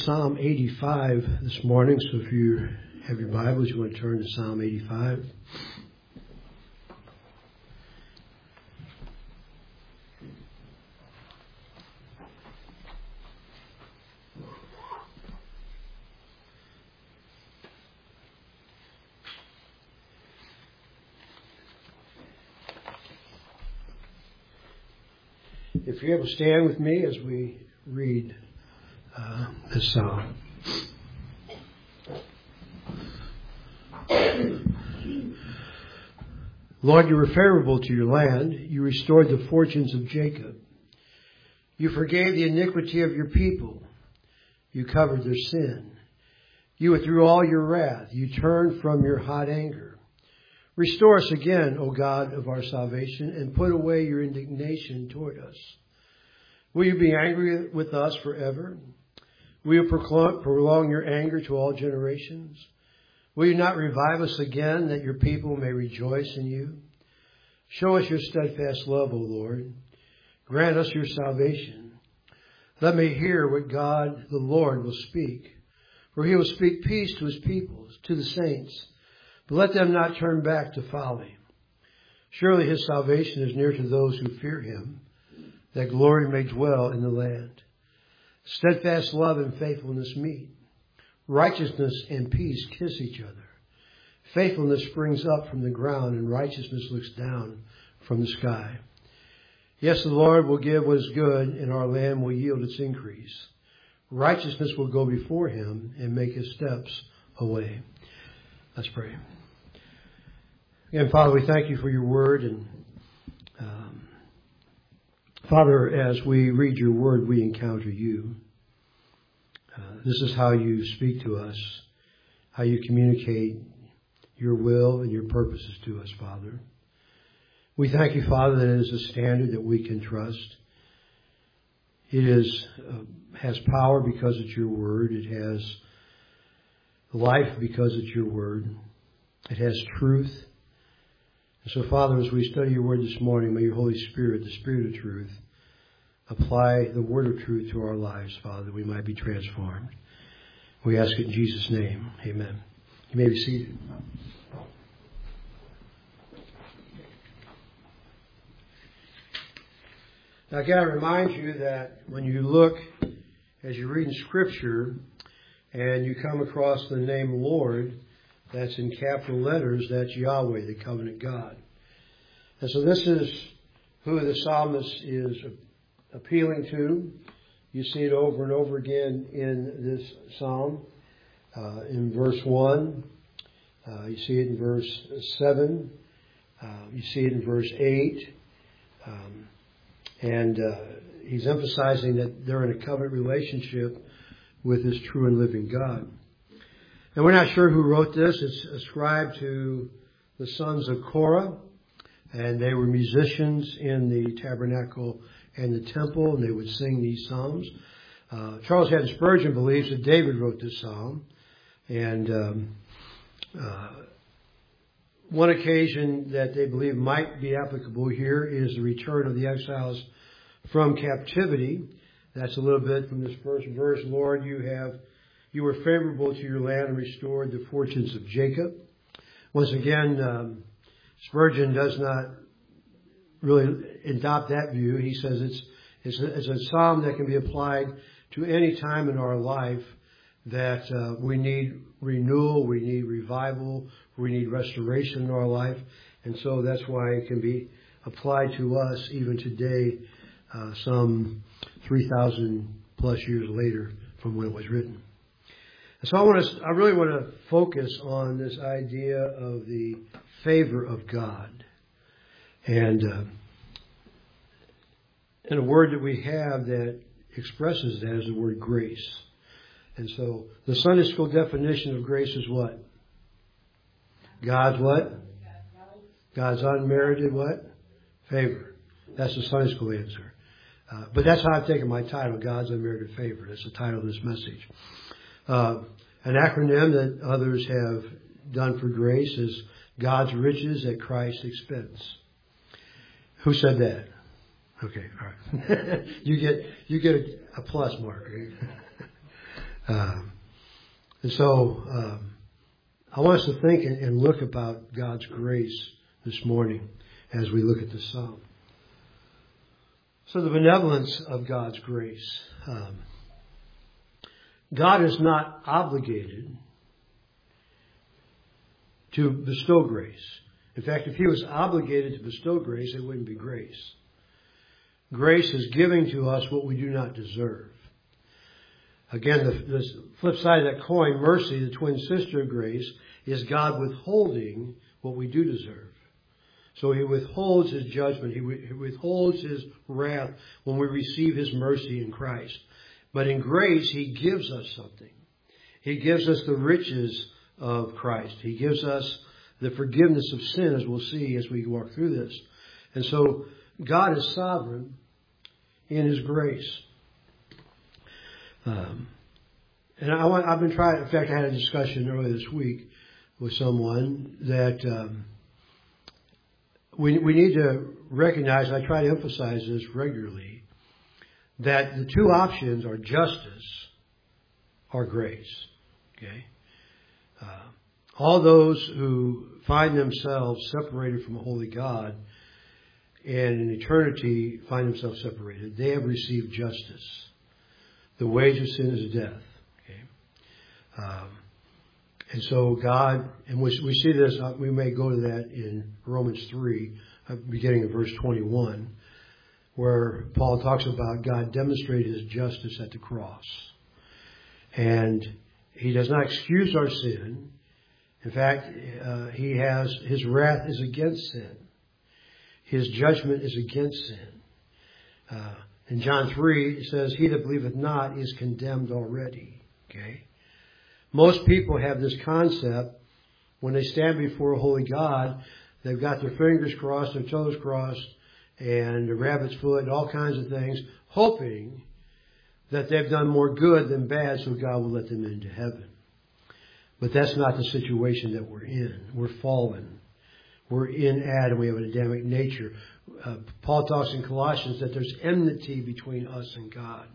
Psalm 85 this morning, so if you have your Bibles, you want to turn to Psalm 85. If you're able to stand with me as we read this psalm. Lord, you were favorable to your land. You restored the fortunes of Jacob. You forgave the iniquity of your people. You covered their sin. You withdrew all your wrath. You turned from your hot anger. Restore us again, O God of our salvation, and put away your indignation toward us. Will you be angry with us forever? Will you prolong your anger to all generations? Will you not revive us again, that your people may rejoice in you? Show us your steadfast love, O Lord. Grant us your salvation. Let me hear what God the Lord will speak. For he will speak peace to his people, to the saints. But let them not turn back to folly. Surely his salvation is near to those who fear him, that glory may dwell in the land. Steadfast love and faithfulness meet. Righteousness and peace kiss each other. Faithfulness springs up from the ground, and righteousness looks down from the sky. Yes, the Lord will give what is good, and our land will yield its increase. Righteousness will go before him and make his steps a way. Let's pray. Again, Father, we thank you for your word. And Father, as we read your word, we encounter you. This is how you speak to us, how you communicate your will and your purposes to us, Father. We thank you, Father, that it is a standard that we can trust. It has power because it's your word. It has life because it's your word. It has truth. And so, Father, as we study your word this morning, may your Holy Spirit, the Spirit of truth, apply the word of truth to our lives, Father, that we might be transformed. We ask it in Jesus' name. Amen. You may be seated. Now, I got to remind you that when you look, as you read in Scripture, and you come across the name Lord, that's in capital letters, that's Yahweh, the covenant God. And so this is who the psalmist is appealing to. You see it over and over again in this psalm. In verse 1, you see it in verse 7, you see it in verse 8. And he's emphasizing that they're in a covenant relationship with this true and living God. And we're not sure who wrote this. It's ascribed to the sons of Korah, and they were musicians in the tabernacle and the temple, and they would sing these psalms. Charles Haddon Spurgeon believes that David wrote this psalm, and one occasion that they believe might be applicable here is the return of the exiles from captivity. That's a little bit from this first verse. Lord, you were favorable to your land and restored the fortunes of Jacob. Once again, Spurgeon does not really adopt that view. He says it's a psalm that can be applied to any time in our life that we need renewal, we need revival, we need restoration in our life. And so that's why it can be applied to us even today, some 3,000 plus years later from when it was written. And so I really want to focus on this idea of the favor of God. And a word that we have that expresses that is the word grace. And so the Sunday school definition of grace is what? God's what? God's unmerited what? Favor. That's the Sunday school answer. But that's how I've taken my title, God's Unmerited Favor. That's the title of this message. An acronym that others have done for grace is God's riches at Christ's expense. Who said that? Okay, all right. You get a plus mark. Right? And so I want us to think and look about God's grace this morning as we look at the psalm. So the benevolence of God's grace. God is not obligated to bestow grace. In fact, if he was obligated to bestow grace, it wouldn't be grace. Grace is giving to us what we do not deserve. Again, the flip side of that coin, mercy, the twin sister of grace, is God withholding what we do deserve. So he withholds his judgment. He withholds his wrath when we receive his mercy in Christ. But in grace, he gives us something. He gives us the riches of Christ. He gives us the forgiveness of sin, as we'll see as we walk through this. And so God is sovereign in his grace. And I've been trying, in fact, I had a discussion earlier this week with someone that we need to recognize, and I try to emphasize this regularly, that the two options are justice or grace. Okay? All those who find themselves separated from a holy God and in eternity find themselves separated, they have received justice. The wage of sin is death. Okay? And so God, and we see this, we may go to that in Romans 3, beginning of verse 21, where Paul talks about God demonstrated his justice at the cross. And he does not excuse our sin. In fact, his wrath is against sin. His judgment is against sin. In John 3, it says, he that believeth not is condemned already. Okay? Most people have this concept when they stand before a holy God. They've got their fingers crossed, their toes crossed, and a rabbit's foot, and all kinds of things, hoping that they've done more good than bad, so God will let them into heaven. But that's not the situation that we're in. We're fallen. We're in Adam. We have an Adamic nature. Paul talks in Colossians that there's enmity between us and God.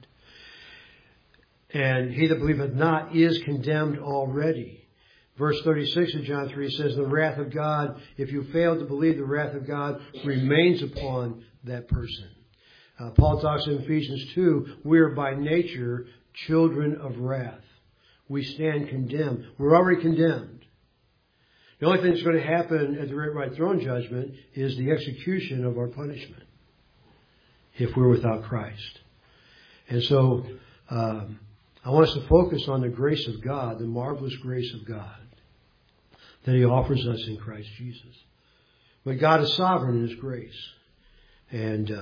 And he that believeth not is condemned already. Verse 36 of John 3 says, the wrath of God, if you fail to believe, the wrath of God remains upon that person. Paul talks in Ephesians 2, we are by nature children of wrath. We stand condemned. We're already condemned. The only thing that's going to happen at the great white throne judgment is the execution of our punishment if we're without Christ. And so I want us to focus on the grace of God, the marvelous grace of God that he offers us in Christ Jesus. But God is sovereign in his grace. And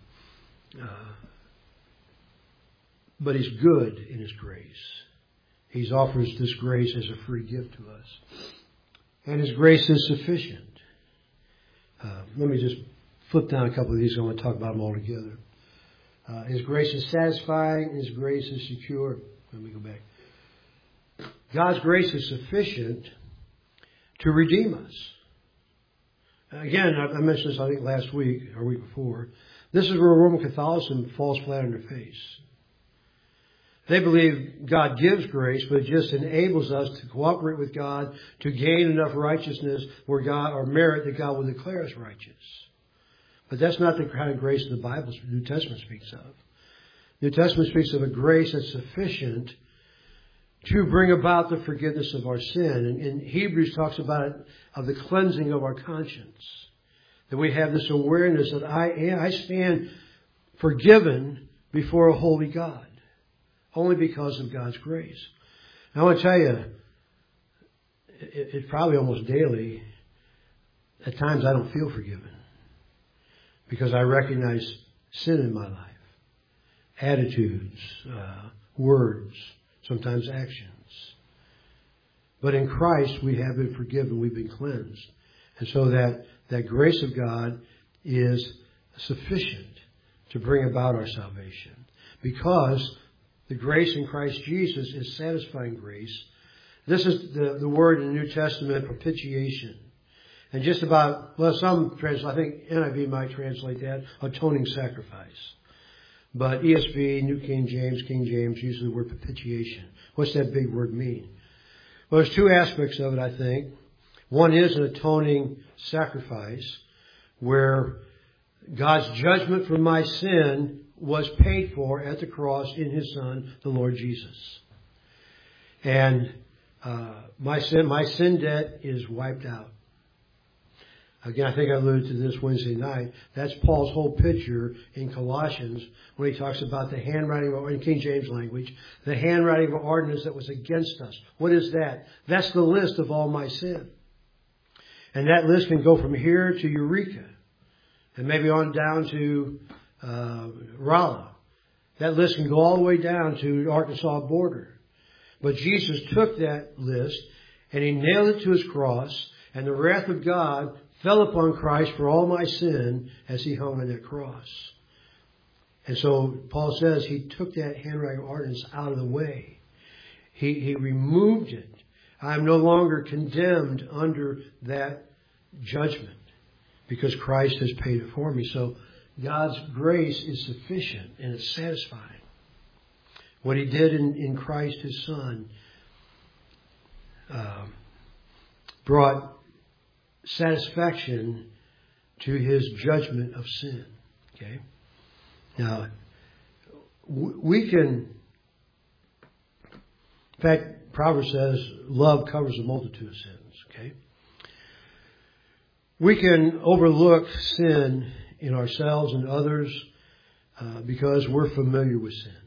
but he's good in his grace. He offers this grace as a free gift to us. And his grace is sufficient. Let me just flip down a couple of these. I want to talk about them all together. His grace is satisfying. His grace is secure. Let me go back. God's grace is sufficient to redeem us. Again, I mentioned this, I think, last week or week before. This is where Roman Catholicism falls flat on their face. They believe God gives grace, but it just enables us to cooperate with God to gain enough righteousness where God, or merit that God will declare us righteous. But that's not the kind of grace the Bible, the New Testament speaks of. The New Testament speaks of a grace that's sufficient to bring about the forgiveness of our sin. And Hebrews talks about it, of the cleansing of our conscience. That we have this awareness that I stand forgiven before a holy God. Only because of God's grace. And I want to tell you, it's probably almost daily, at times I don't feel forgiven. Because I recognize sin in my life. Attitudes, words, sometimes actions. But in Christ we have been forgiven, we've been cleansed. And so that grace of God is sufficient to bring about our salvation. Because the grace in Christ Jesus is satisfying grace. This is the word in the New Testament, propitiation. And just about, well, some translate, I think NIV might translate that, atoning sacrifice. But ESV, New King James, use the word propitiation. What's that big word mean? Well, there's two aspects of it, I think. One is an atoning sacrifice where God's judgment for my sin was paid for at the cross in His Son, the Lord Jesus. And my sin debt is wiped out. Again, I think I alluded to this Wednesday night. That's Paul's whole picture in Colossians when he talks about the handwriting, or in King James language, the handwriting of ordinance that was against us. What is that? That's the list of all my sin. And that list can go from here to Eureka, and maybe on down to Rolla. That list can go all the way down to the Arkansas border. But Jesus took that list and He nailed it to His cross, and the wrath of God fell upon Christ for all my sin as He hung on that cross. And so Paul says He took that handwriting of ordinance out of the way. He removed it. I'm no longer condemned under that judgment because Christ has paid it for me. So God's grace is sufficient and it's satisfying. What He did in Christ His Son brought satisfaction to His judgment of sin. Okay? Now, we can, in fact, Proverbs says, love covers a multitude of sins. Okay? We can overlook sin in ourselves and others because we're familiar with sin.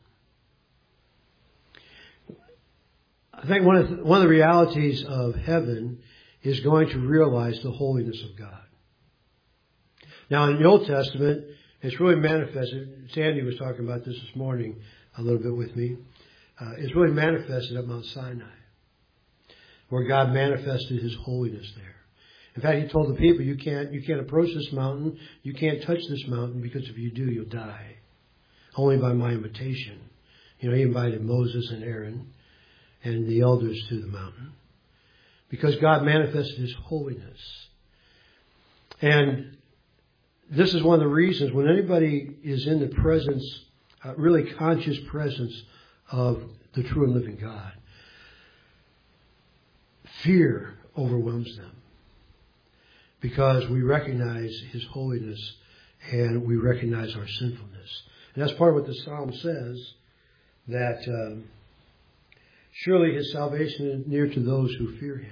I think one of the realities of heaven is going to realize the holiness of God. Now, in the Old Testament, it's really manifested. Sandy was talking about this morning a little bit with me. It's really manifested at Mount Sinai, where God manifested His holiness there. In fact, He told the people, you can't approach this mountain, you can't touch this mountain, because if you do, you'll die. Only by my invitation. He invited Moses and Aaron and the elders to the mountain, because God manifested His holiness. And this is one of the reasons when anybody is in the presence, really conscious presence of the true and living God, fear overwhelms them. Because we recognize His holiness and we recognize our sinfulness. And that's part of what the Psalm says, that surely His salvation is near to those who fear Him.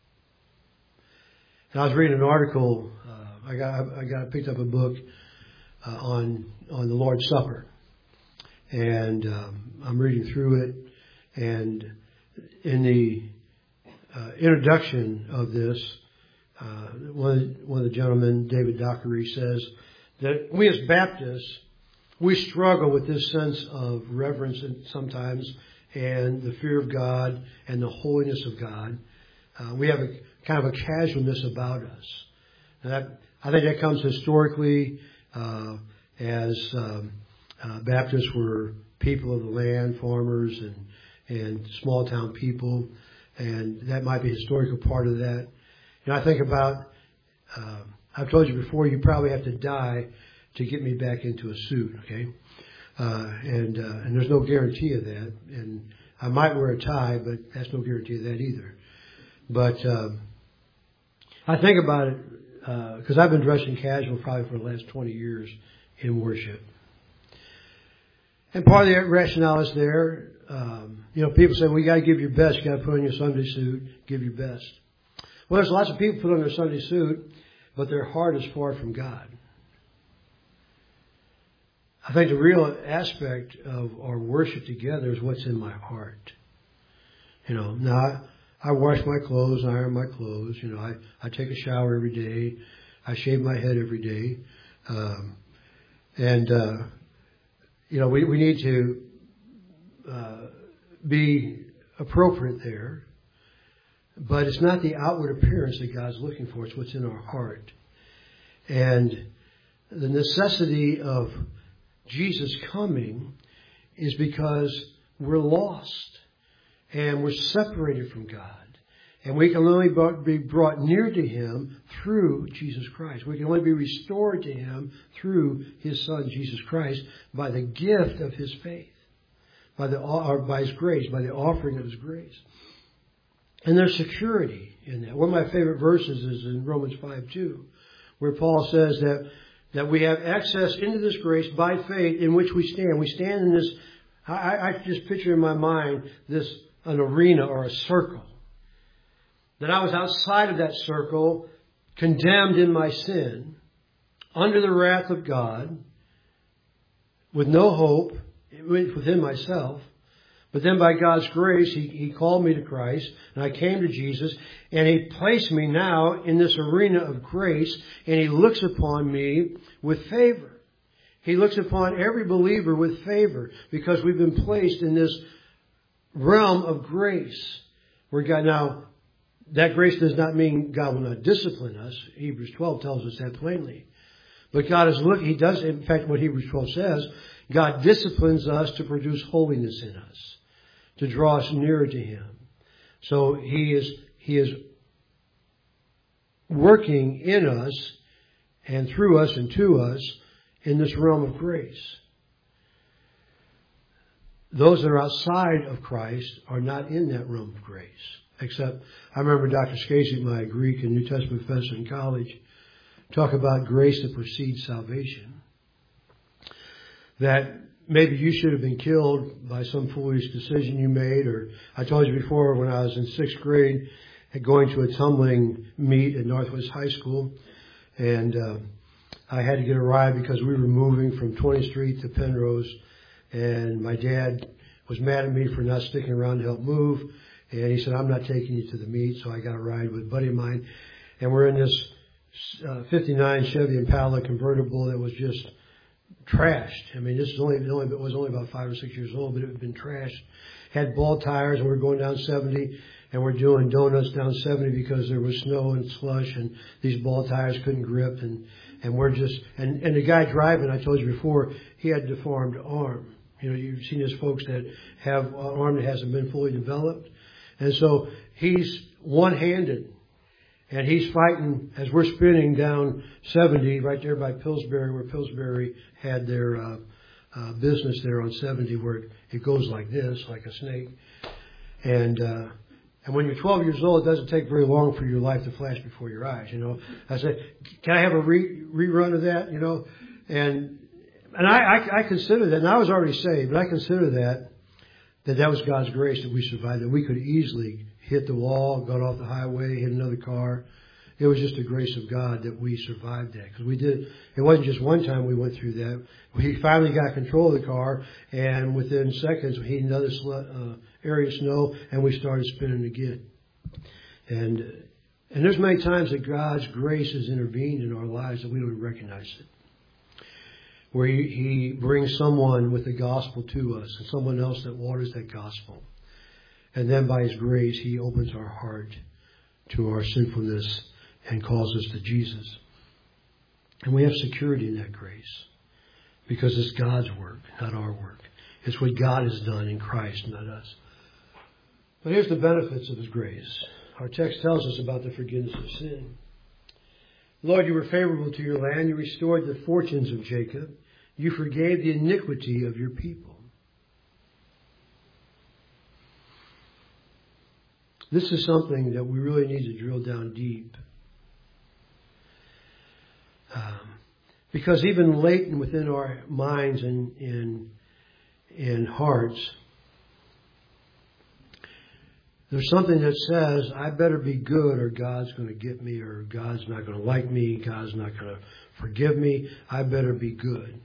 And I was reading an article, I picked up a book on the Lord's Supper. And I'm reading through it. And in the introduction of this, one of the gentlemen, David Dockery, says that we as Baptists, we struggle with this sense of reverence sometimes and the fear of God and the holiness of God. We have a kind of a casualness about us. And I think that comes historically as Baptists were people of the land, farmers and small town people, and that might be a historical part of that. I think about, I've told you before, you probably have to die to get me back into a suit, okay? And there's no guarantee of that. And I might wear a tie, but that's no guarantee of that either. But I think about it, because I've been dressing casual probably for the last 20 years in worship. And part of the rationale is there. People say, well, you got to give your best. You got to put on your Sunday suit, give your best. Well, there's lots of people put on their Sunday suit, but their heart is far from God. I think the real aspect of our worship together is what's in my heart. Now I wash my clothes, I iron my clothes. I take a shower every day. I shave my head every day. We need to be appropriate there. But it's not the outward appearance that God's looking for. It's what's in our heart. And the necessity of Jesus coming is because we're lost and we're separated from God. And we can only be brought near to Him through Jesus Christ. We can only be restored to Him through His Son, Jesus Christ, by the gift of His faith, by His grace, by the offering of His grace. And there's security in that. One of my favorite verses is in Romans 5:2, where Paul says that we have access into this grace by faith in which we stand. We stand in this, I just picture in my mind an arena or a circle. That I was outside of that circle, condemned in my sin, under the wrath of God, with no hope within myself. But then by God's grace, He called me to Christ, and I came to Jesus, and He placed me now in this arena of grace, and He looks upon me with favor. He looks upon every believer with favor, because we've been placed in this realm of grace, where God now, that grace does not mean God will not discipline us. Hebrews 12 tells us that plainly. But God is looking, He does, in fact, what Hebrews 12 says, God disciplines us to produce holiness in us, to draw us nearer to Him. So He is working in us and through us and to us in this realm of grace. Those that are outside of Christ are not in that realm of grace. Except, I remember Dr. Scasey, my Greek and New Testament professor in college, talk about grace that precedes salvation. That maybe you should have been killed by some foolish decision you made. Or I told you before, when I was in 6th grade, going to a tumbling meet at Northwest High School. And I had to get a ride because we were moving from 20th Street to Penrose. And my dad was mad at me for not sticking around to help move. And he said, I'm not taking you to the meet. So I got a ride with a buddy of mine. And we're in this 59 Chevy Impala convertible that was just trashed. I mean, it was only about 5 or 6 years old, but it had been trashed. Had bald tires, and we were going down 70, and we're doing donuts down 70 because there was snow and slush, and these bald tires couldn't grip, and we're just, and the guy driving, I told you before, he had a deformed arm. You know, you've seen those folks that have an arm that hasn't been fully developed. And so he's one-handed, and he's fighting as we're spinning down 70 right there by Pillsbury, where Pillsbury had their business there on 70, where it goes like this, like a snake. And when you're 12 years old, it doesn't take very long for your life to flash before your eyes, you know. I said, can I have a rerun of that, you know? And I consider that, and I was already saved, but I consider that was God's grace that we survived, that we could easily hit the wall, got off the highway, hit another car. It was just the grace of God that we survived that. Because we did, it wasn't just one time we went through that. We finally got control of the car, and within seconds we hit another area of snow, and we started spinning again. And there's many times that God's grace has intervened in our lives that we don't recognize it. Where He brings someone with the gospel to us, and someone else that waters that gospel. And then by His grace, He opens our heart to our sinfulness and calls us to Jesus. And we have security in that grace. Because it's God's work, not our work. It's what God has done in Christ, not us. But here's the benefits of His grace. Our text tells us about the forgiveness of sin. Lord, you were favorable to your land. You restored the fortunes of Jacob. You forgave the iniquity of your people. This is something that we really need to drill down deep. Because even latent within our minds and hearts, there's something that says, I better be good or God's going to get me, or God's not going to like me, God's not going to forgive me. I better be good.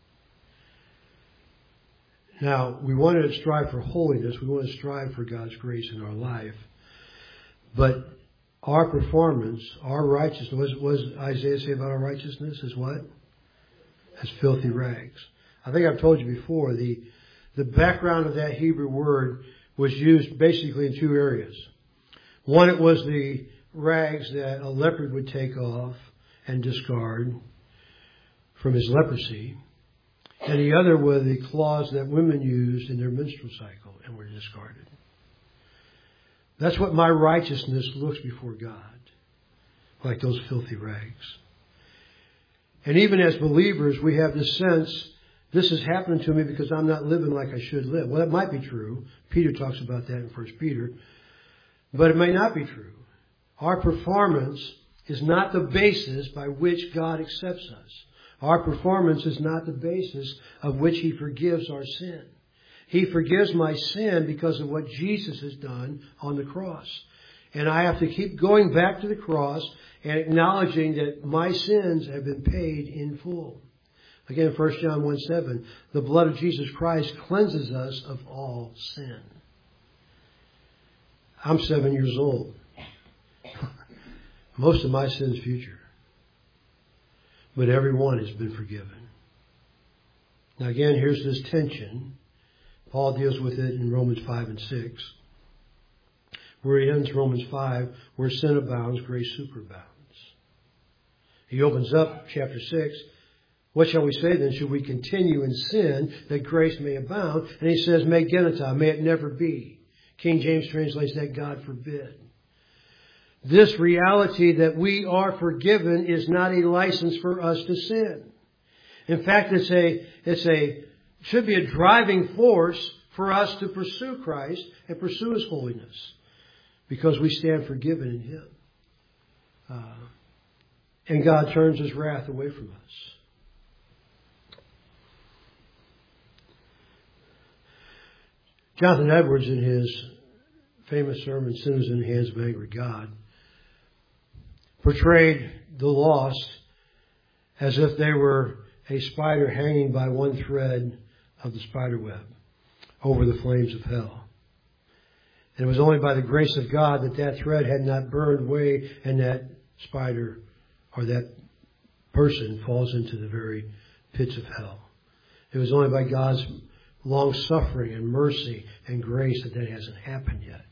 Now, we want to strive for holiness. We want to strive for God's grace in our life. But our performance, our righteousness, what does Isaiah say about our righteousness? Is what? As filthy rags. I think I've told you before, the background of that Hebrew word was used basically in two areas. One, it was the rags that a leopard would take off and discard from his leprosy. And the other were the cloths that women used in their menstrual cycle and were discarded. That's what my righteousness looks before God, like those filthy rags. And even as believers, we have this sense, this is happening to me because I'm not living like I should live. Well, that might be true. Peter talks about that in 1 Peter. But it may not be true. Our performance is not the basis by which God accepts us. Our performance is not the basis of which He forgives our sin. He forgives my sin because of what Jesus has done on the cross. And I have to keep going back to the cross and acknowledging that my sins have been paid in full. Again, 1 John 1:7, the blood of Jesus Christ cleanses us of all sin. I'm 7 years old. Most of my sin's future. But every one has been forgiven. Now again, here's this tension. Paul deals with it in Romans 5 and 6. Where he ends Romans 5, where sin abounds, grace superabounds. He opens up chapter 6. What shall we say then? Should we continue in sin that grace may abound? And he says, me genita, may it never be. King James translates that, God forbid. This reality that we are forgiven is not a license for us to sin. In fact, it should be a driving force for us to pursue Christ and pursue His holiness, because we stand forgiven in Him. And God turns His wrath away from us. Jonathan Edwards, in his famous sermon, Sinners in the Hands of Angry God, portrayed the lost as if they were a spider hanging by one thread of the spider web over the flames of hell. And it was only by the grace of God that that thread had not burned away and that spider or that person falls into the very pits of hell. It was only by God's long suffering and mercy and grace that hasn't happened yet.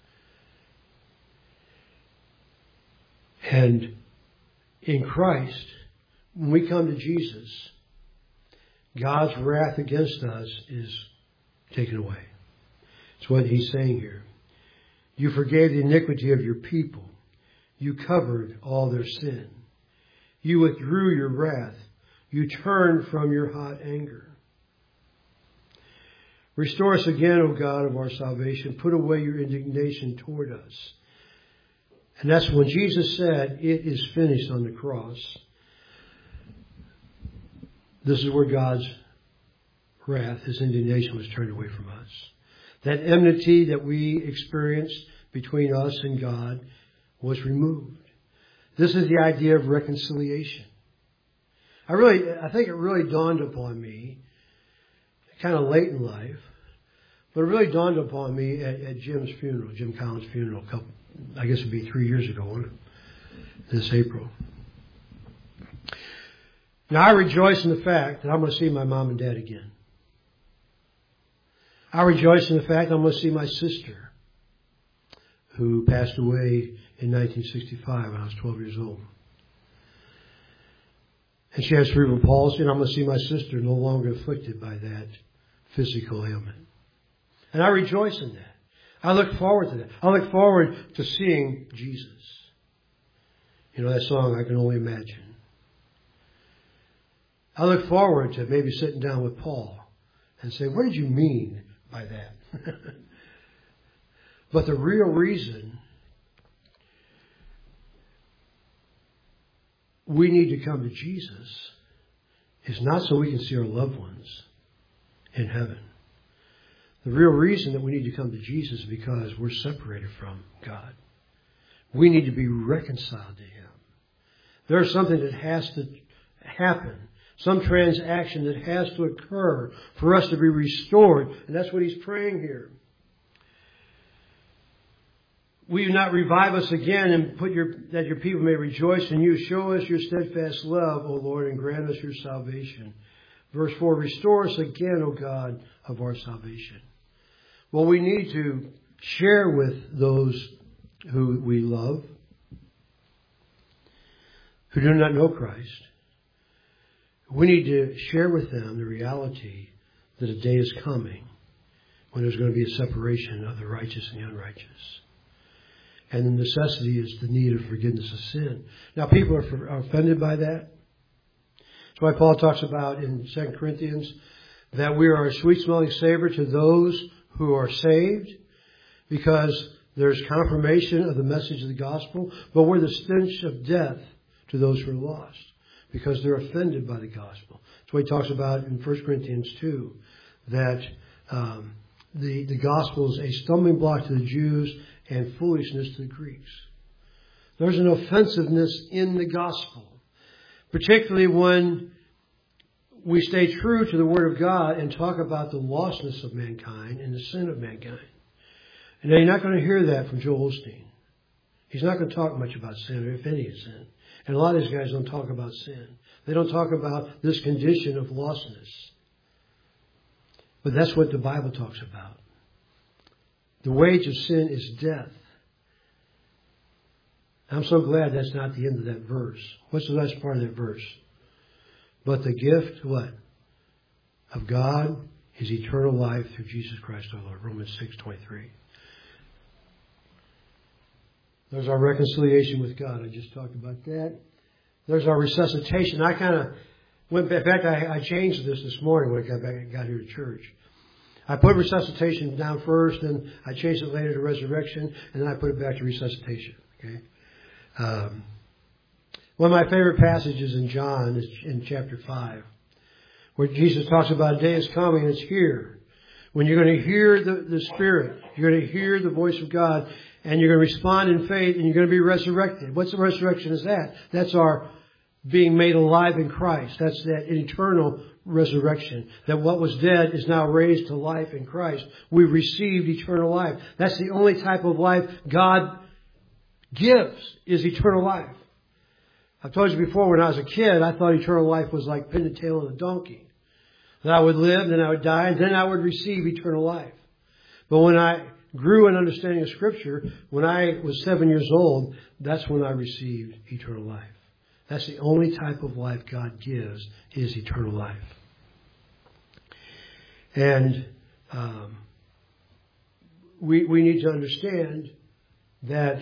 And in Christ, when we come to Jesus, God's wrath against us is taken away. It's what He's saying here. You forgave the iniquity of your people. You covered all their sin. You withdrew your wrath. You turned from your hot anger. Restore us again, O God of our salvation. Put away your indignation toward us. And that's when Jesus said, it is finished on the cross. This is where God's wrath, His indignation, was turned away from us. That enmity that we experienced between us and God was removed. This is the idea of reconciliation. I think it really dawned upon me, kind of late in life, but it really dawned upon me at Jim Collins' funeral, I guess it would be 3 years ago, won't it? This April. Now, I rejoice in the fact that I'm going to see my mom and dad again. I rejoice in the fact I'm going to see my sister, who passed away in 1965 when I was 12 years old. And she has cerebral palsy, and I'm going to see my sister no longer afflicted by that physical ailment. And I rejoice in that. I look forward to that. I look forward to seeing Jesus. You know that song, I Can Only Imagine. I look forward to maybe sitting down with Paul and say, what did you mean by that? But the real reason we need to come to Jesus is not so we can see our loved ones in heaven. The real reason that we need to come to Jesus is because we're separated from God. We need to be reconciled to Him. There's something that has to happen. Some transaction that has to occur for us to be restored. And that's what he's praying here. Will you not revive us again and that your people may rejoice in you? Show us your steadfast love, O Lord, and grant us your salvation. Verse 4, restore us again, O God of our salvation. Well, we need to share with those who we love, who do not know Christ. We need to share with them the reality that a day is coming when there's going to be a separation of the righteous and the unrighteous. And the necessity is the need of forgiveness of sin. Now, people are offended by that. That's why Paul talks about in 2 Corinthians that we are a sweet-smelling savor to those who are saved, because there's confirmation of the message of the gospel, but we're the stench of death to those who are lost, because they're offended by the gospel. That's what he talks about in 1 Corinthians 2, that the gospel is a stumbling block to the Jews and foolishness to the Greeks. There's an offensiveness in the gospel, particularly when we stay true to the Word of God and talk about the lostness of mankind and the sin of mankind. And now you're not going to hear that from Joel Osteen. He's not going to talk much about sin, or if any sin. And a lot of these guys don't talk about sin. They don't talk about this condition of lostness. But that's what the Bible talks about. The wage of sin is death. I'm so glad that's not the end of that verse. What's the last part of that verse? But the gift, what? Of God is eternal life through Jesus Christ our Lord. Romans 6:23. There's our reconciliation with God. I just talked about that. There's our resuscitation. I kind of went back. In fact, I changed this morning when I got here to church. I put resuscitation down first, and I changed it later to resurrection, and then I put it back to resuscitation. Okay. One of my favorite passages in John is in chapter 5, where Jesus talks about a day is coming and it's here, when you're going to hear the Spirit, you're going to hear the voice of God, and you're going to respond in faith, and you're going to be resurrected. What's the resurrection is that? That's our being made alive in Christ. That's that eternal resurrection. That what was dead is now raised to life in Christ. We've received eternal life. That's the only type of life God gives, is eternal life. I've told you before, when I was a kid, I thought eternal life was like pin the tail on a donkey. That I would live, then I would die, and then I would receive eternal life. But when I grew in understanding of Scripture, when I was 7 years old, that's when I received eternal life. That's the only type of life God gives, is eternal life. And we need to understand that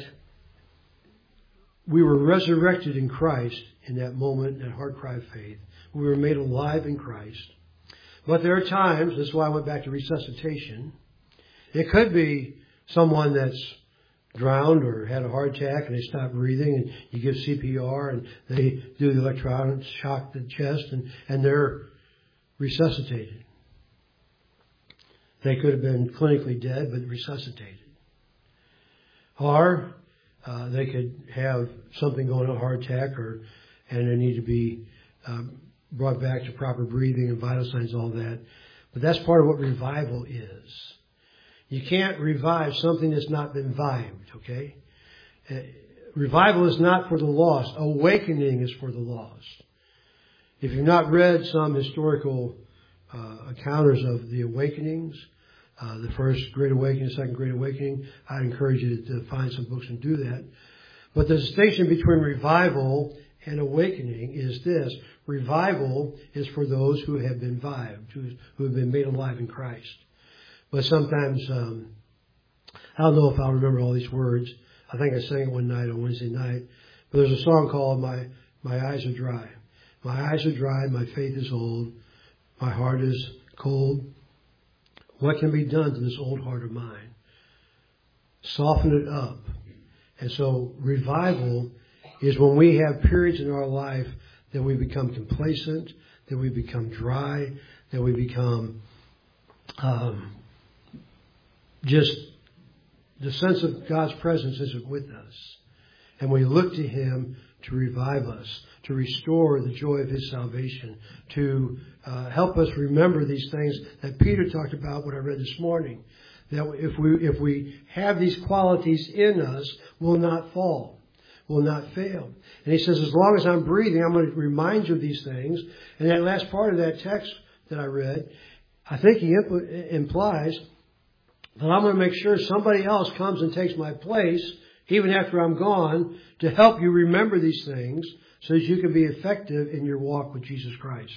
we were resurrected in Christ in that moment, that hard cry of faith. We were made alive in Christ. But there are times, that's why I went back to resuscitation. It could be someone that's drowned or had a heart attack and they stop breathing, and you give CPR and they do the electronics, shock the chest, and they're resuscitated. They could have been clinically dead, but resuscitated. Or they could have something going on, a heart attack, and they need to be brought back to proper breathing and vital signs, all that. But that's part of what revival is. You can't revive something that's not been vived, okay? Revival is not for the lost. Awakening is for the lost. If you've not read some historical encounters of the awakenings, the first Great Awakening, the second Great Awakening, I'd encourage you to find some books and do that. But the distinction between revival and awakening is this. Revival is for those who have been vived, who have been made alive in Christ. But sometimes, I don't know if I'll remember all these words. I think I sang it one night on Wednesday night. But there's a song called My Eyes Are Dry. My eyes are dry, my faith is old, my heart is cold. What can be done to this old heart of mine? Soften it up. And so revival is when we have periods in our life that we become complacent, that we become dry, that we become just the sense of God's presence isn't with us. And we look to Him to revive us, to restore the joy of His salvation, to help us remember these things that Peter talked about, what I read this morning. That if we have these qualities in us, we'll not fall, we'll not fail. And he says, as long as I'm breathing, I'm going to remind you of these things. And that last part of that text that I read, I think he implies that I'm going to make sure somebody else comes and takes my place, even after I'm gone, to help you remember these things so that you can be effective in your walk with Jesus Christ.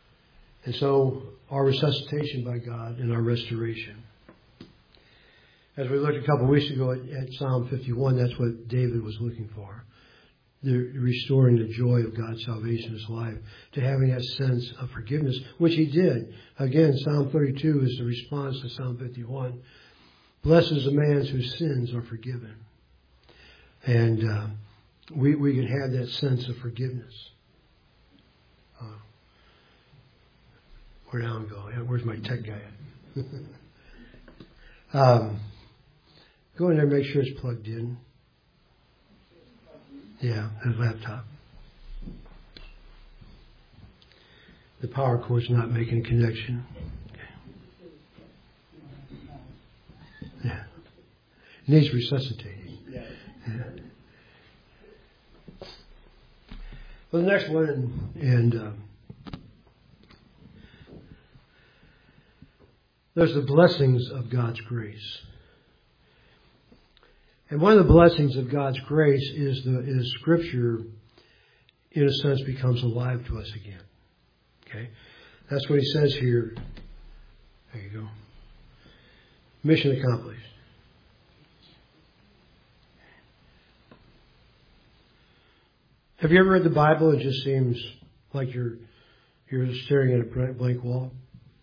And so our resuscitation by God and our restoration. As we looked a couple of weeks ago at Psalm 51, that's what David was looking for. The restoring the joy of God's salvation in his life, to having that sense of forgiveness, which he did. Again, Psalm 32 is the response to Psalm 51. Blessed is the man whose sins are forgiven. And we can have that sense of forgiveness. Where'd Alan go? Where's my tech guy at? Go in there and make sure it's plugged in. Yeah, his laptop. The power cord's not making a connection. Okay. Yeah. It needs resuscitating. Yeah. Well, the next one, and there's the blessings of God's grace. And one of the blessings of God's grace is Scripture, in a sense, becomes alive to us again. Okay? That's what he says here. There you go. Mission accomplished. Have you ever read the Bible? It just seems like you're staring at a blank wall.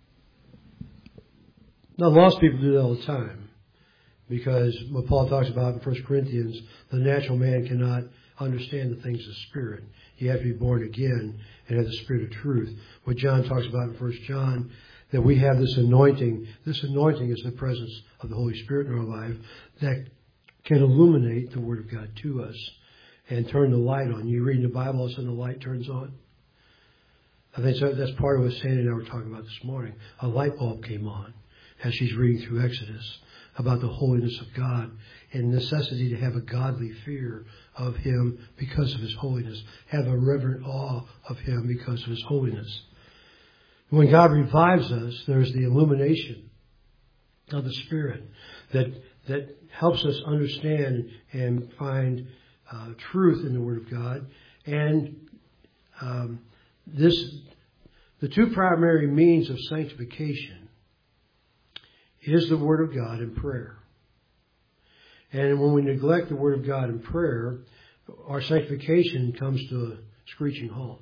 Now, lost people do that all the time. Because what Paul talks about in 1 Corinthians, the natural man cannot understand the things of the Spirit. You have to be born again and have the Spirit of truth. What John talks about in 1 John, that we have this anointing. This anointing is the presence of the Holy Spirit in our life that can illuminate the Word of God to us and turn the light on. You read the Bible, all of a sudden the light turns on. I think that's part of what Sandy and I were talking about this morning. A light bulb came on as she's reading through Exodus about the holiness of God and necessity to have a godly fear of Him because of His holiness. Have a reverent awe of Him because of His holiness. When God revives us, there's the illumination of the Spirit that helps us understand and find truth in the Word of God. And the two primary means of sanctification is the Word of God and prayer. And when we neglect the Word of God and prayer, our sanctification comes to a screeching halt.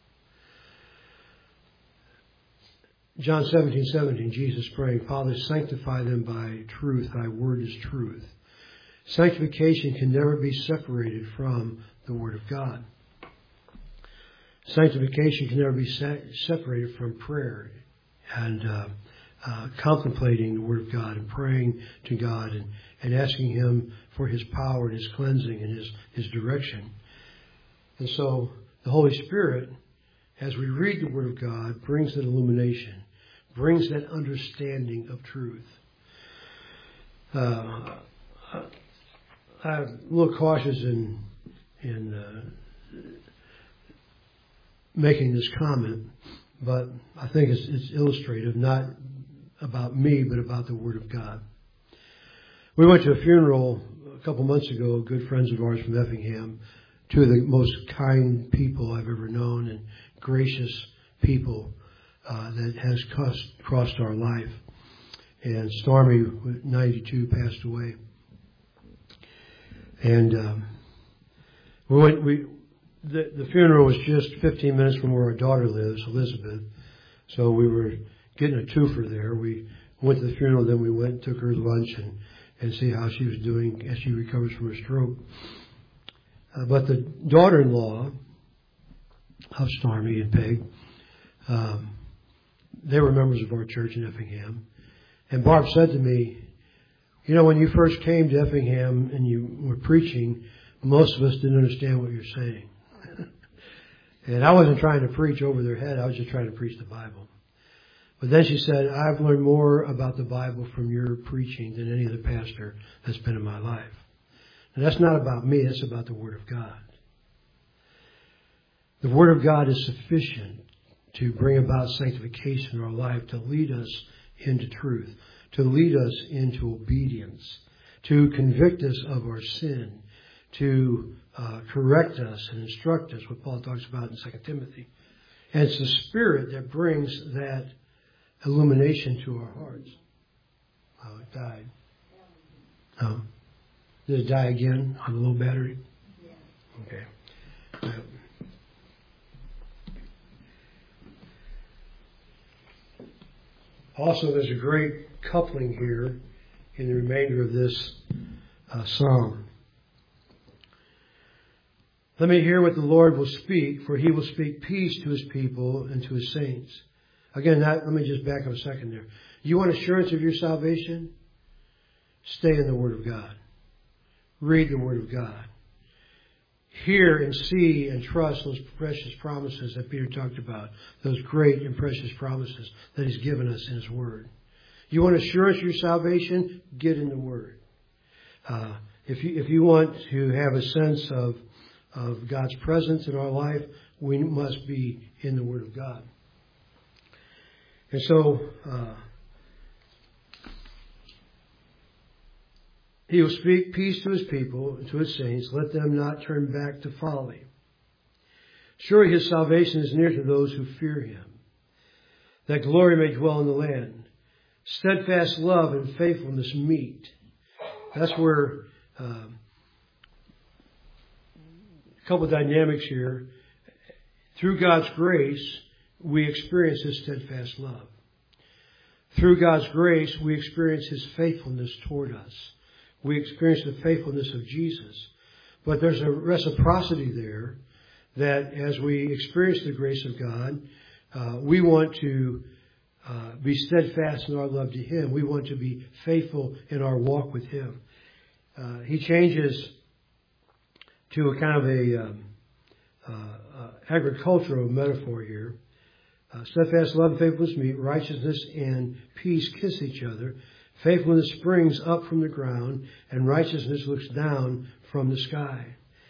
John 17:17, Jesus praying, Father, sanctify them by truth. Thy word is truth. Sanctification can never be separated from the Word of God. Sanctification can never be separated from prayer and contemplating the Word of God and praying to God and asking Him for His power and His cleansing and His direction. And so the Holy Spirit, as we read the Word of God, brings that illumination, brings that understanding of truth. I'm a little cautious in making this comment, but I think it's illustrative, not about me, but about the Word of God. We went to a funeral a couple months ago, good friends of ours from Effingham, two of the most kind people I've ever known and gracious people that has crossed our life. And Stormy, 92, passed away. And the funeral was just 15 minutes from where our daughter lives, Elizabeth. So we were getting a twofer there. We went to the funeral, then we went and took her lunch and see how she was doing as she recovers from her stroke. But the daughter-in-law of Stormy and Peg, they were members of our church in Effingham. And Barb said to me, you know, when you first came to Effingham and you were preaching, most of us didn't understand what you're saying. And I wasn't trying to preach over their head. I was just trying to preach the Bible. But then she said, I've learned more about the Bible from your preaching than any other pastor that's been in my life. And that's not about me. That's about the Word of God. The Word of God is sufficient to bring about sanctification in our life, to lead us into truth, to lead us into obedience, to convict us of our sin, to correct us and instruct us, what Paul talks about in 2 Timothy. And it's the Spirit that brings that illumination to our hearts. Oh, it died. Did it die again on the low battery? Yeah. Okay. Also, there's a great coupling here in the remainder of this psalm. Let me hear what the Lord will speak, for he will speak peace to his people and to his saints. Again, let me just back up a second there. You want assurance of your salvation? Stay in the Word of God. Read the Word of God. Hear and see and trust those precious promises that Peter talked about. Those great and precious promises that he's given us in his Word. You want assurance of your salvation? Get in the Word. If you want to have a sense of God's presence in our life, we must be in the Word of God. And so, he will speak peace to his people and to his saints. Let them not turn back to folly. Surely his salvation is near to those who fear him, that glory may dwell in the land. Steadfast love and faithfulness meet. That's where a couple of dynamics here. Through God's grace, we experience his steadfast love. Through God's grace, we experience his faithfulness toward us. We experience the faithfulness of Jesus. But there's a reciprocity there that as we experience the grace of God, we want to be steadfast in our love to him. We want to be faithful in our walk with him. He changes to a kind of a agricultural metaphor here. Steadfast love and faithfulness meet. Righteousness and peace kiss each other. Faithfulness springs up from the ground, and righteousness looks down from the sky.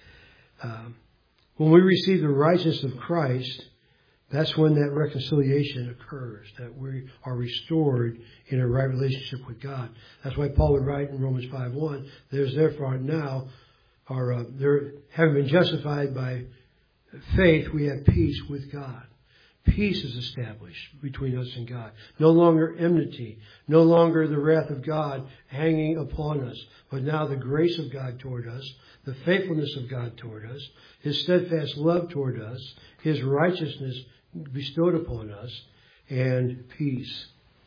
When we receive the righteousness of Christ, that's when that reconciliation occurs, that we are restored in a right relationship with God. That's why Paul would write in Romans 5:1, there's therefore now, having been justified by faith, we have peace with God. Peace is established between us and God. No longer enmity. No longer the wrath of God hanging upon us. But now the grace of God toward us. The faithfulness of God toward us. His steadfast love toward us. His righteousness bestowed upon us. And peace.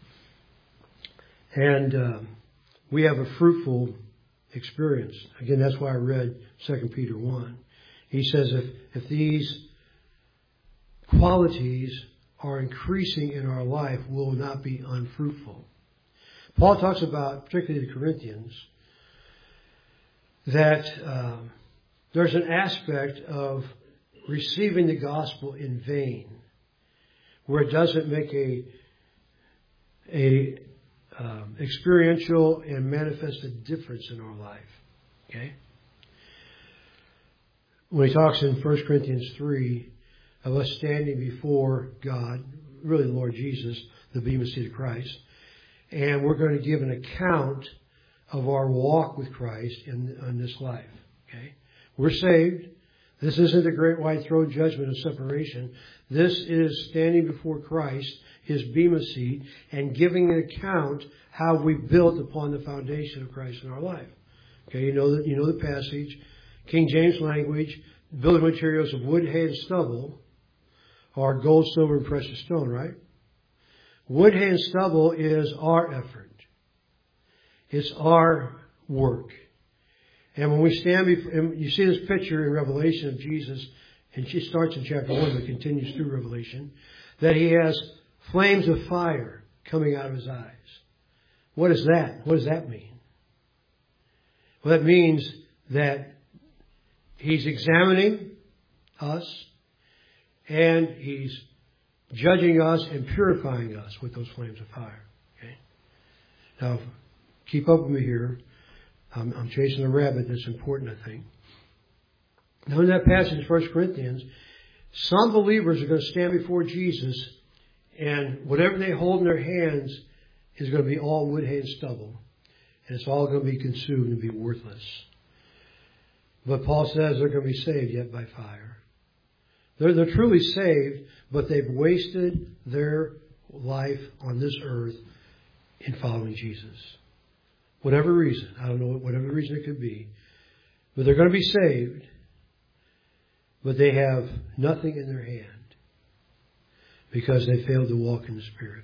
And we have a fruitful experience. Again, that's why I read 2 Peter 1. He says if these qualities are increasing in our life, will not be unfruitful. Paul talks about, particularly the Corinthians, that there's an aspect of receiving the gospel in vain, where it doesn't make a experiential and manifested difference in our life. Okay? When he talks in 1 Corinthians 3, of us standing before God, really the Lord Jesus, the bema seat of Christ, and we're going to give an account of our walk with Christ in this life. Okay, we're saved. This isn't the great white throne judgment of separation. This is standing before Christ, his bema seat, and giving an account how we built upon the foundation of Christ in our life. Okay, you know the passage, King James language, building materials of wood, hay, and stubble. Or gold, silver, and precious stone, right? Wood, hay, and stubble is our effort. It's our work. And when we stand before, you see this picture in Revelation of Jesus, and she starts in chapter 1 but continues through Revelation, that he has flames of fire coming out of his eyes. What is that? What does that mean? Well, that means that he's examining us, and he's judging us and purifying us with those flames of fire. Okay? Now, keep up with me here. I'm chasing a rabbit. That's important, I think. Now, in that passage in 1 Corinthians, some believers are going to stand before Jesus, and whatever they hold in their hands is going to be all wood, hay, and stubble. And it's all going to be consumed and be worthless. But Paul says they're going to be saved yet by fire. They're truly saved, but they've wasted their life on this earth in following Jesus. whatever reason. I don't know, whatever the reason it could be. But they're going to be saved, but they have nothing in their hand because they failed to walk in the Spirit.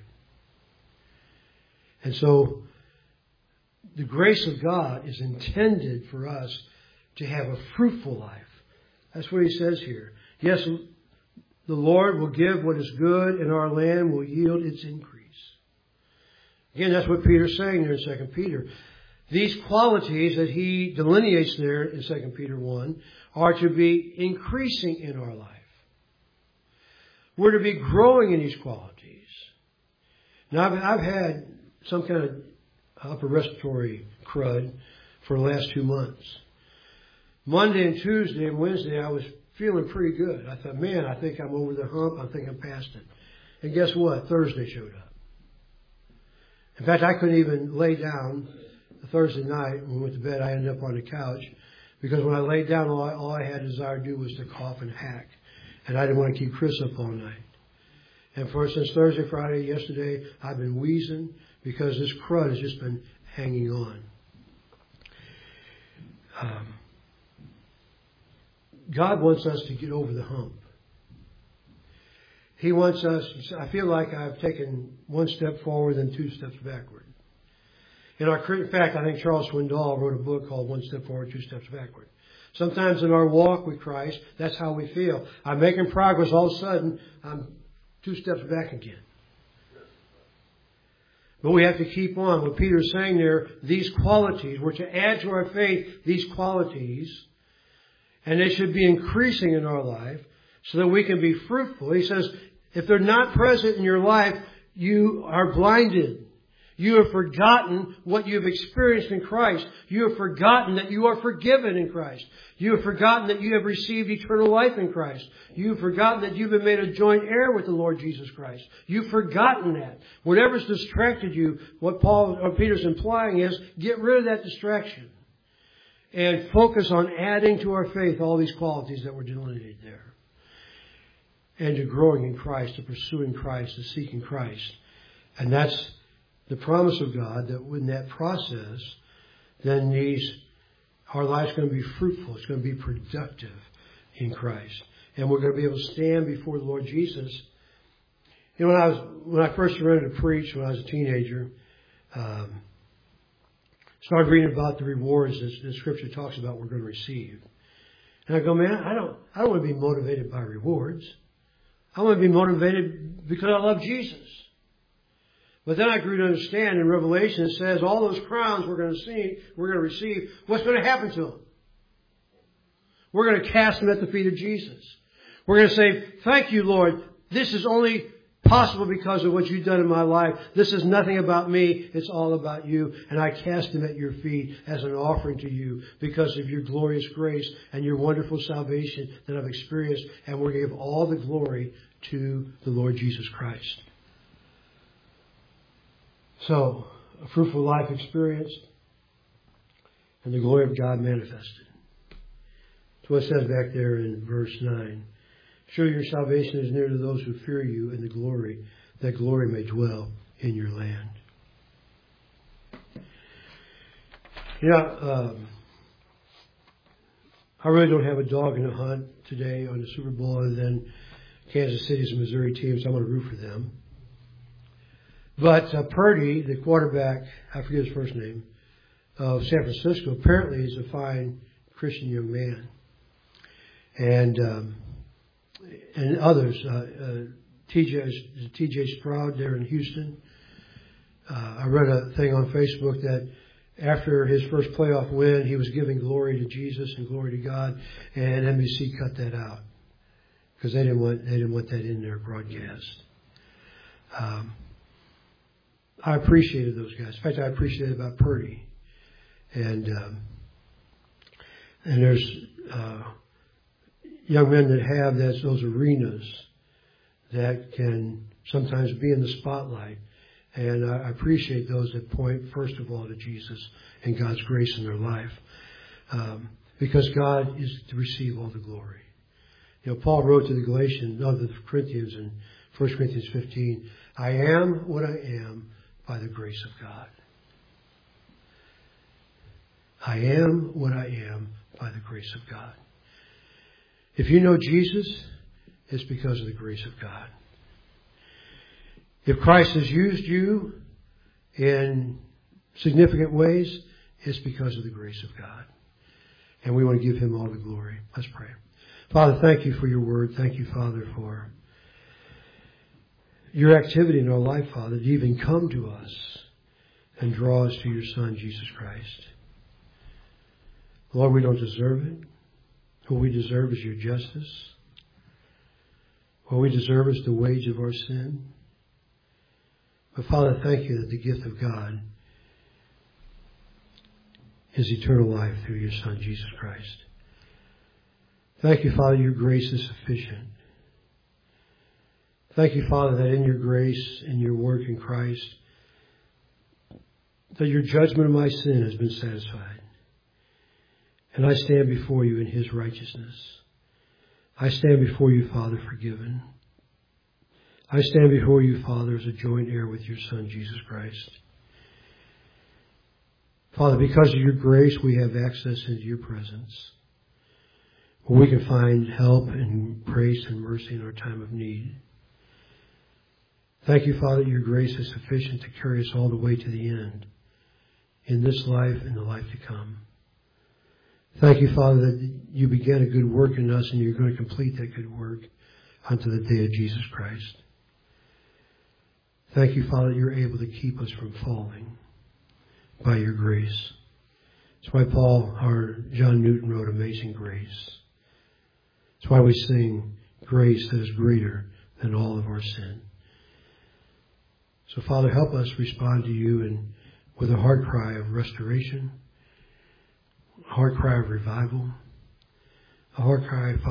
And so, the grace of God is intended for us to have a fruitful life. That's what he says here. Yes, the Lord will give what is good, and our land will yield its increase. Again, that's what Peter's saying there in 2 Peter. These qualities that he delineates there in 2 Peter 1 are to be increasing in our life. We're to be growing in these qualities. Now, I've had some kind of upper respiratory crud for the last 2 months. Monday and Tuesday and Wednesday, I was feeling pretty good. I thought, man, I think I'm over the hump. I think I'm past it. And guess what? Thursday showed up. In fact, I couldn't even lay down Thursday night when we went to bed. I ended up on the couch because when I laid down, all I had desire to do was to cough and hack. And I didn't want to keep Chris up all night. And for instance, Thursday, Friday, yesterday, I've been wheezing because this crud has just been hanging on. God wants us to get over the hump. He wants us, I feel like I've taken 1 step forward and 2 steps backward. In fact, I think Charles Swindoll wrote a book called 1 Step Forward, 2 Steps Backward. Sometimes in our walk with Christ, that's how we feel. I'm making progress, all of a sudden, I'm 2 steps back again. But we have to keep on. What Peter's saying there, these qualities, we're to add to our faith these qualities, and they should be increasing in our life so that we can be fruitful. He says, if they're not present in your life, you are blinded. You have forgotten what you've experienced in Christ. You have forgotten that you are forgiven in Christ. You have forgotten that you have received eternal life in Christ. You have forgotten that you've been made a joint heir with the Lord Jesus Christ. You've forgotten that. Whatever's distracted you, what Peter's implying is, get rid of that distraction. And focus on adding to our faith all these qualities that were delineated there. And to growing in Christ, to pursuing Christ, to seeking Christ. And that's the promise of God, that in that process, then our life's going to be fruitful. It's going to be productive in Christ. And we're going to be able to stand before the Lord Jesus. You know, when I first started to preach when I was a teenager, started reading about the rewards that the Scripture talks about we're going to receive. And I go, man, I don't want to be motivated by rewards. I want to be motivated because I love Jesus. But then I grew to understand in Revelation it says all those crowns we're going to receive, what's going to happen to them? We're going to cast them at the feet of Jesus. We're going to say, thank you, Lord. This is only possible because of what you've done in my life. This is nothing about me. It's all about you. And I cast them at your feet as an offering to you because of your glorious grace and your wonderful salvation that I've experienced. And we're going to give all the glory to the Lord Jesus Christ. So, a fruitful life experienced and the glory of God manifested. That's what it says back there in verse 9. Surely your salvation is near to those who fear you, and that glory may dwell in your land. I really don't have a dog in the hunt today on the Super Bowl other than Kansas City's and Missouri teams. I'm going to root for them. But Purdy, the quarterback, I forget his first name, of San Francisco, apparently is a fine Christian young man. And others, T.J. Stroud there in Houston. I read a thing on Facebook that after his first playoff win, he was giving glory to Jesus and glory to God, and NBC cut that out because they didn't want that in their broadcast. I appreciated those guys. In fact, I appreciated about Purdy. And there's young men that have those arenas that can sometimes be in the spotlight. And I appreciate those that point, first of all, to Jesus and God's grace in their life. Because God is to receive all the glory. You know, Paul wrote to the Corinthians in 1 Corinthians 15, I am what I am by the grace of God. I am what I am by the grace of God. If you know Jesus, it's because of the grace of God. If Christ has used you in significant ways, it's because of the grace of God. And we want to give him all the glory. Let's pray. Father, thank you for your word. Thank you, Father, for your activity in our life, Father, to even come to us and draw us to your Son, Jesus Christ. Lord, we don't deserve it. What we deserve is your justice. What we deserve is the wage of our sin. But Father, thank you that the gift of God is eternal life through your Son, Jesus Christ. Thank you, Father, your grace is sufficient. Thank you, Father, that in your grace and your work in Christ, that your judgment of my sin has been satisfied. And I stand before you in his righteousness. I stand before you, Father, forgiven. I stand before you, Father, as a joint heir with your Son, Jesus Christ. Father, because of your grace, we have access into your presence, where we can find help and grace and mercy in our time of need. Thank you, Father, your grace is sufficient to carry us all the way to the end, in this life and the life to come. Thank you, Father, that you began a good work in us and you're going to complete that good work unto the day of Jesus Christ. Thank you, Father, that you're able to keep us from falling by your grace. That's why John Newton wrote Amazing Grace. That's why we sing grace that is greater than all of our sin. So, Father, help us respond to you and with a heart cry of restoration, a heart cry of revival, a heart cry,